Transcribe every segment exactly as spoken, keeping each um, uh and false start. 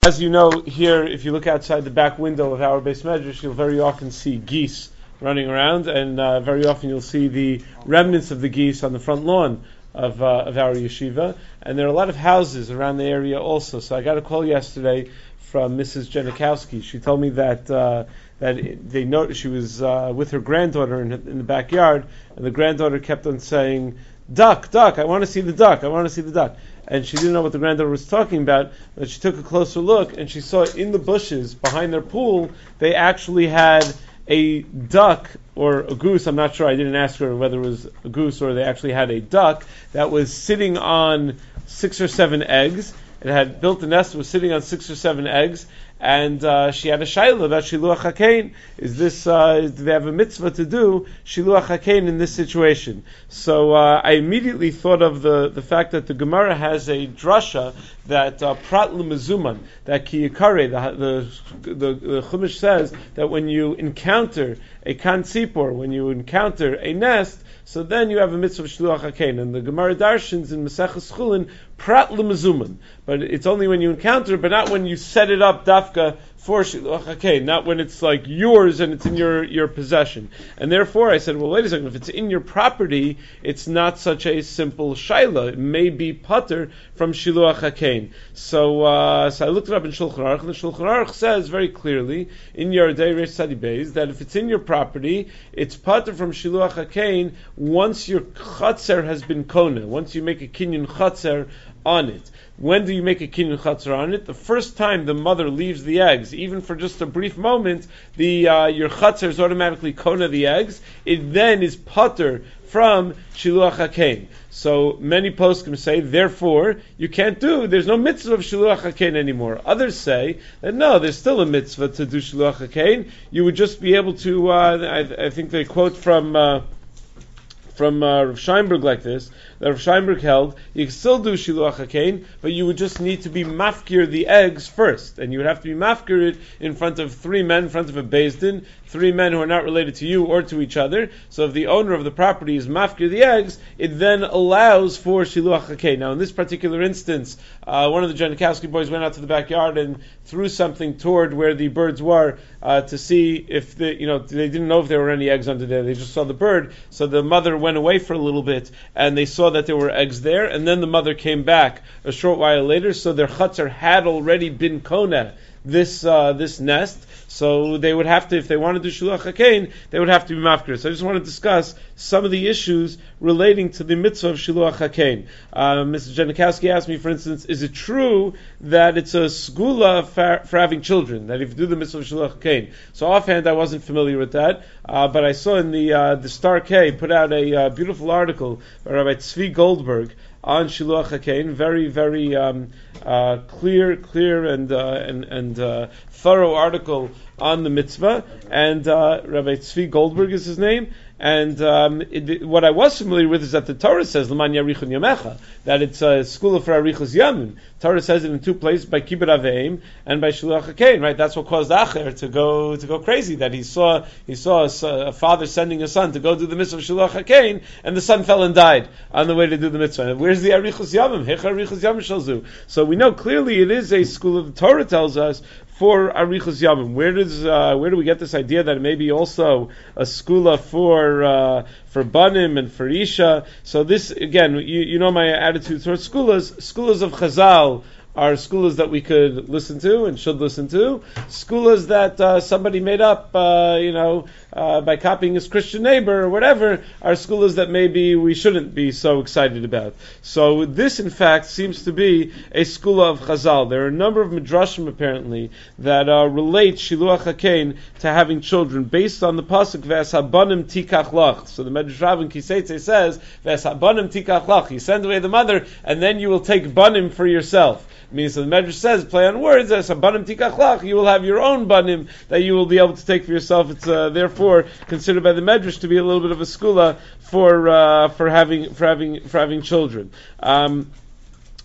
As you know, here, if you look outside the back window of our base medrash, you'll very often see geese running around, and uh, very often you'll see the remnants of the geese on the front lawn of uh, of our yeshiva. And there are a lot of houses around the area also. So I got a call yesterday from Missus Janikowski. She told me that uh, that they noticed she was uh, with her granddaughter in, in the backyard, and the granddaughter kept on saying, "Duck, duck! I want to see the duck! I want to see the duck!" And she didn't know what the granddaughter was talking about, but she took a closer look, and she saw in the bushes behind their pool, they actually had a duck or a goose. I'm not sure. I didn't ask her whether it was a goose or they actually had a duck that was sitting on six or seven eggs. It had built a nest, was sitting on six or seven eggs, and uh, she had a shayla about shiluach hakein. Is this? Uh, do they have a mitzvah to do shiluach hakein in this situation? So uh, I immediately thought of the, the fact that the Gemara has a drasha that uh, prat l'mezuman, that ki yikare, the the the, the Chumash says that when you encounter a kan tzipor, when you encounter a nest, so then you have a mitzvah of shiluach hakein. And the Gemara darshins in Maseches Chulin prat l'mezuman, but it's only when you encounter, but not when you set it up dafka for shiluach hakein, not when it's like yours and it's in your, your possession. And therefore I said, well, wait a second, if it's in your property, it's not such a simple shaila. It may be pater from shiluach hakein. So, uh, so I looked it up in Shulchan Aruch, and the Shulchan Aruch says very clearly in Yardei Reish Tzadi Beis that if it's in your property, it's pater from shiluach hakein once your chatzer has been kona, once you make a kinyan chatzer on it. When do you make a kinyan chatzar on it? The first time the mother leaves the eggs, even for just a brief moment, the uh, your chatzar is automatically kona the eggs. It then is pater from shiluach hakein. So many poskim say, therefore, you can't do, there's no mitzvah of shiluach hakein anymore. Others say that no, there's still a mitzvah to do shiluach hakein. You would just be able to, uh, I, I think they quote from uh, from uh, Rav Sheinberg like this, that Rav Sheinberg held, you can still do shiluach hakein, but you would just need to be mafkir the eggs first, and you would have to be mafkir it in front of three men, in front of a beis din, three men who are not related to you or to each other. So if the owner of the property is mafkir the eggs, it then allows for shiluach hakein. Now in this particular instance, uh, one of the Janikowski boys went out to the backyard and threw something toward where the birds were uh, to see if the, you know, they didn't know if there were any eggs under there. They just saw the bird. So the mother went away for a little bit, and they saw that there were eggs there, and then the mother came back a short while later, so their chutzner had already been kona this uh, this nest, so they would have to, if they wanted to do shiluach hakein, they would have to be mafkir. So I just want to discuss some of the issues relating to the mitzvah of shiluach hakein. Uh, Missus Janikowski asked me, for instance, is it true that it's a segula for, for having children, that if you do the mitzvah of shiluach hakein? So offhand, I wasn't familiar with that, uh, but I saw in the uh, the Star K put out a uh, beautiful article by Rabbi Tzvi Goldberg on shiluach hakein, very, very um, uh, clear, clear and uh, and and uh, thorough article on the mitzvah. And uh, Rabbi Tzvi Goldberg is his name. And um, it, what I was familiar with is that the Torah says "L'man yarichun yamecha," that it's a school for arichas yamim. Torah says it in two places, by kibbut aveim and by shiluach hakein. Right? That's what caused Acher to go to go crazy. That he saw he saw a, a father sending a son to go do the mitzvah of shiluach hakein, and the son fell and died on the way to do the mitzvah. Where's the arichas yamim? Hecha arichas yamim shalzu. So we know clearly it is a school of the Torah tells us for arichas yamim. Where does uh, where do we get this idea that it may be also a skula for uh, for banim and for isha? So this again, you, you know my attitude towards skulas. Skulas of Chazal are skulas that we could listen to and should listen to. Skulas that uh, somebody made up, uh, you know, uh, by copying his Christian neighbor or whatever, are skulas that maybe we shouldn't be so excited about. So this, in fact, seems to be a skula of Chazal. There are a number of midrashim, apparently, that uh, relate shiluach hakein to having children, based on the pasuk Ve'as habanim tikach lach. So the Medrash Rav in Kiseitze says Ve'as habanim tikach lach. You send away the mother, and then you will take banim for yourself. Means so the Medrash says, play on words, as a banim tikach lach, you will have your own banim that you will be able to take for yourself. It's uh, therefore considered by the Medrash to be a little bit of a skula for uh, for having for having for having children. Um,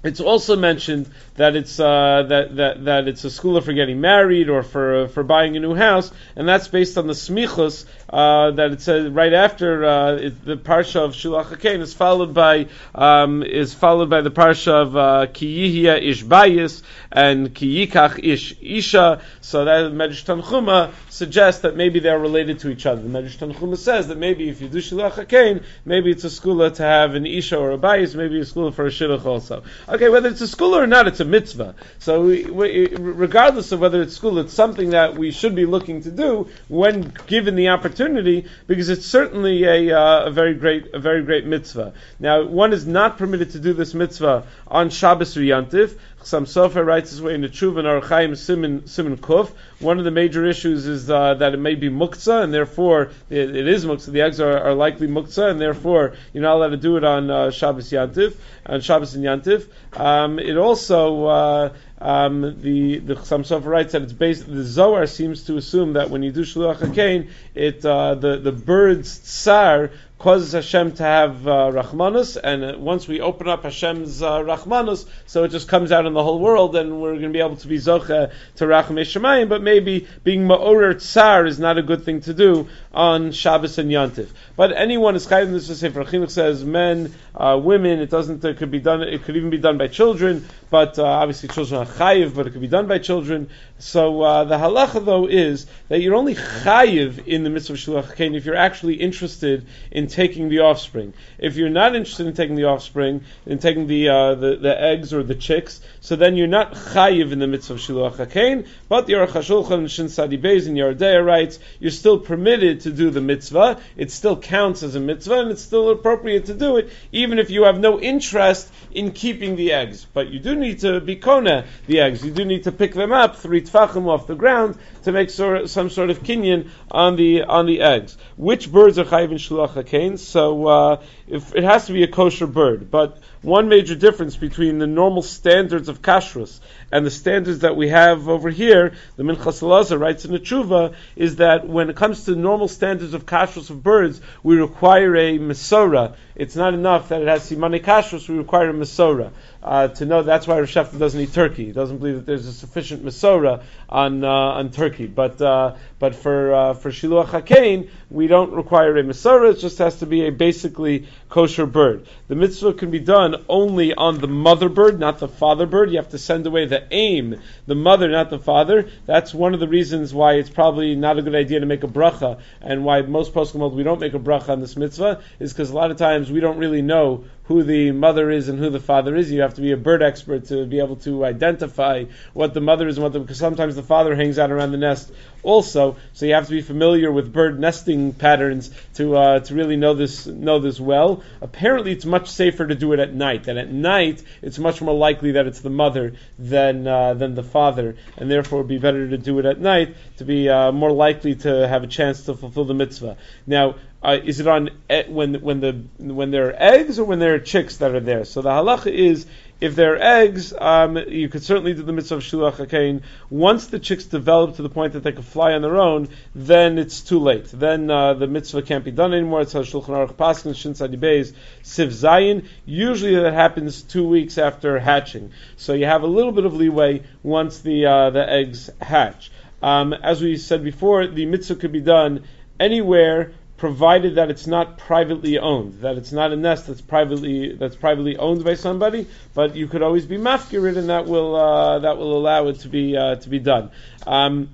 It's also mentioned that it's uh, that, that that it's a skula for getting married or for uh, for buying a new house, and that's based on the smichus uh, that it says right after uh, it, the parsha of Shilach HaKain is followed by um, is followed by the parsha of uh, Ki Yihya Ish Bayis and Ki Yikach Ish Isha. So that Medrash Tanchuma suggests that maybe they're related to each other. The Medrash Tanchuma says that maybe if you do Shilach HaKain, maybe it's a skula to have an Isha or a Bayis, maybe a skula for a Shidduch also. Okay, whether it's a skula or not, it's a mitzvah. So we, we, regardless of whether it's skula, it's something that we should be looking to do when given the opportunity, because it's certainly a, uh, a very great, a very great mitzvah. Now, one is not permitted to do this mitzvah on Shabbos or Yantiv. Some Sofer writes this way in the Tshuva and Orach Chaim Siman Siman Kuf. One of the major issues is uh, that it may be muktzah, and therefore it, it is muktzah. The eggs are, are likely muktzah, and therefore you're not allowed to do it on uh, Shabbos Yantiv, on Shabbos and Yantiv. Um, it also uh, um, the the Chassam Sofer writes that it's based. The Zohar seems to assume that when you do Shluach HaKain, it uh, the the bird's tsar causes Hashem to have uh, Rachmanus, and uh, once we open up Hashem's uh, Rachmanus, so it just comes out in the whole world, and we're going to be able to be Zocha to Rachamei Shemayim, but maybe being Ma'orer Tsar is not a good thing to do on Shabbos and Yantiv. But anyone is chayav in this. Sefer Chinuch says men, uh, women, it doesn't, it could be done, it could even be done by children, but uh, obviously children are chayiv, but it could be done by children. So uh, the halacha though is that you're only chayiv in the mitzvah of Shluach HaKain if you're actually interested in taking the offspring. If you're not interested in taking the offspring, in taking the uh, the, the eggs or the chicks, so then you're not chayiv in the mitzvah of Shluach HaKain, but the Aruch HaShulchan and Shin Sadi Beis in Yardea writes, you're still permitted to do the mitzvah, it still counts as a mitzvah, and it's still appropriate to do it, even if you have no interest in keeping the eggs. But you do need to be kona the eggs, you do need to pick them up three tfachim off the ground to make sort, some sort of kinyan on the on the eggs. Which birds are chayiv in Shluach HaKain? So uh, if it has to be a kosher bird, but one major difference between the normal standards of kashrus and the standards that we have over here, the Minchas Elazar writes in the Tshuva, is that when it comes to normal standards of kashrus of birds, we require a mesorah. It's not enough that it has simanei kashrus, we require a mesorah. Uh, to know that's why Rosh Hashanah doesn't eat turkey. He doesn't believe that there's a sufficient mesorah on uh, on turkey. But uh, but for uh, for Shiluach HaKain, we don't require a mesorah. It just has to be a basically kosher bird. The mitzvah can be done only on the mother bird, not the father bird. You have to send away the aim, the mother, not the father. That's one of the reasons why it's probably not a good idea to make a bracha, and why most poskim hold we don't make a bracha on this mitzvah, is because a lot of times we don't really know who the mother is and who the father is. You have to be a bird expert to be able to identify what the mother is and what the, because sometimes the father hangs out around the nest also, so you have to be familiar with bird nesting patterns to uh, to really know this know this well. Apparently it's much safer to do it at night, that at night it's much more likely that it's the mother than uh, than the father, and therefore it would be better to do it at night to be uh, more likely to have a chance to fulfill the mitzvah. Now, Uh, is it on e- when when the when there are eggs or when there are chicks that are there? So the halacha is, if there are eggs, um, you could certainly do the mitzvah of Shluach HaKain. Once the chicks develop to the point that they can fly on their own, then it's too late. Then uh, the mitzvah can't be done anymore. It's how Shulchan Aruch Paskin, Shin Sadi Beis, Siv Zayin. Usually that happens two weeks after hatching. So you have a little bit of leeway once the uh, the eggs hatch. Um, as we said before, the mitzvah could be done anywhere, provided that it's not privately owned, that it's not a nest that's privately that's privately owned by somebody. But you could always be mafkirid, and that will uh, that will allow it to be uh, to be done. Um,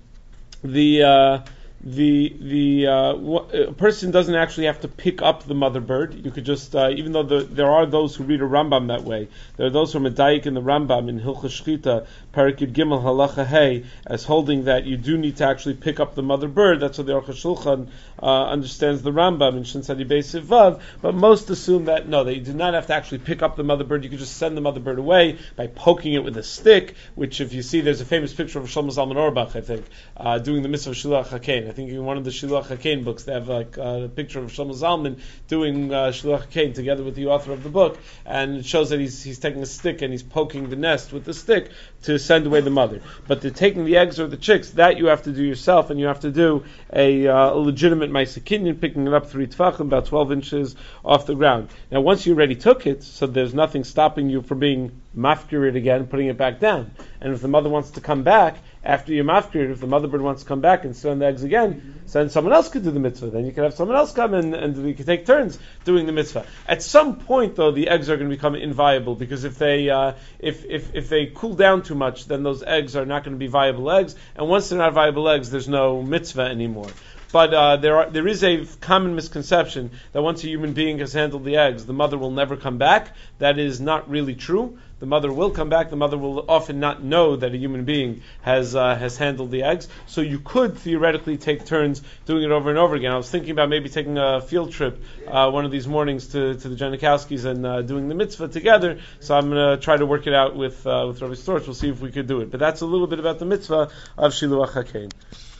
the uh, the the uh, w- a person doesn't actually have to pick up the mother bird. You could just, uh, even though the, there are those who read a Rambam that way, there are those who are medayik in the Rambam in Hilchos Shchita, Parak Yud Gimel Halacha Hey, as holding that you do need to actually pick up the mother bird. That's what the Aruch HaShulchan uh, understands the Rambam in Shin Sadi Beis Vav. But most assume that no, they do not have to actually pick up the mother bird. You could just send the mother bird away by poking it with a stick. Which, if you see, there's a famous picture of Shlomo Zalman Auerbach, I think, uh, doing the mitzvah of Shluach HaKain. I think in one of the Shluach HaKain books they have like uh, a picture of Shlomo Zalman doing uh, Shluach HaKain together with the author of the book, and it shows that he's he's taking a stick and he's poking the nest with the stick to send away the mother. But the taking the eggs or the chicks, that you have to do yourself, and you have to do a, uh, a legitimate Ma'aseh Kinyan, picking it up three tfachim, about twelve inches off the ground. Now, once you already took it, so there's nothing stopping you from being mafkir it again, putting it back down. And if the mother wants to come back after you mafkir it, if the mother bird wants to come back and sit on the eggs again, so then someone else could do the mitzvah. Then you could have someone else come and, and we could take turns doing the mitzvah. At some point, though, the eggs are going to become inviable, because if they uh, if, if if they cool down too much, then those eggs are not going to be viable eggs. And once they're not viable eggs, there's no mitzvah anymore. But uh, there are, there is a common misconception that once a human being has handled the eggs, the mother will never come back. That is not really true. The mother will come back. The mother will often not know that a human being has uh, has handled the eggs. So you could theoretically take turns doing it over and over again. I was thinking about maybe taking a field trip uh, one of these mornings to, to the Janikowskis and uh, doing the mitzvah together. So I'm going to try to work it out with uh, with Rabbi Storch. We'll see if we could do it. But that's a little bit about the mitzvah of Shiluach HaKein.